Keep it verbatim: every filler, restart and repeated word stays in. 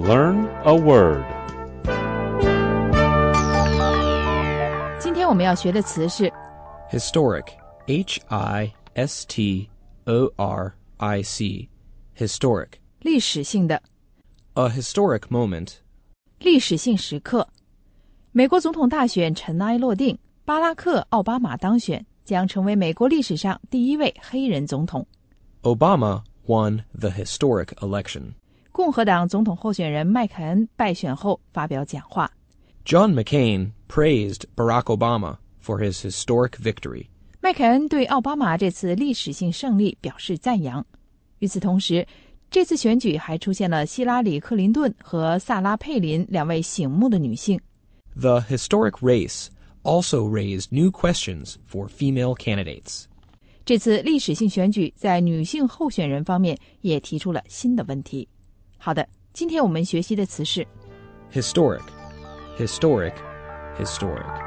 Learn a word. 今天我们要学的词是 Historic, H I S T O R I C, historic. 历史性的 A historic moment. 历史性时刻。美国总统大选尘埃落定，巴拉克·奥巴马当选，将成为美国历史上第一位黑人总统。 Obama won the historic election. 共和党总统候选人麦凯恩败选后发表讲话。 John McCain praised Barack Obama for his historic victory. 麦凯恩对奥巴马这次历史性胜利表示赞扬。与此同时，这次选举还出现了希拉里·克林顿和萨拉·佩林两位醒目的女性。 The historic race also raised new questions for female candidates. 这次历史性选举在女性候选人方面也提出了新的问题。好的，今天我们学习的词是 Historic, historic, historic.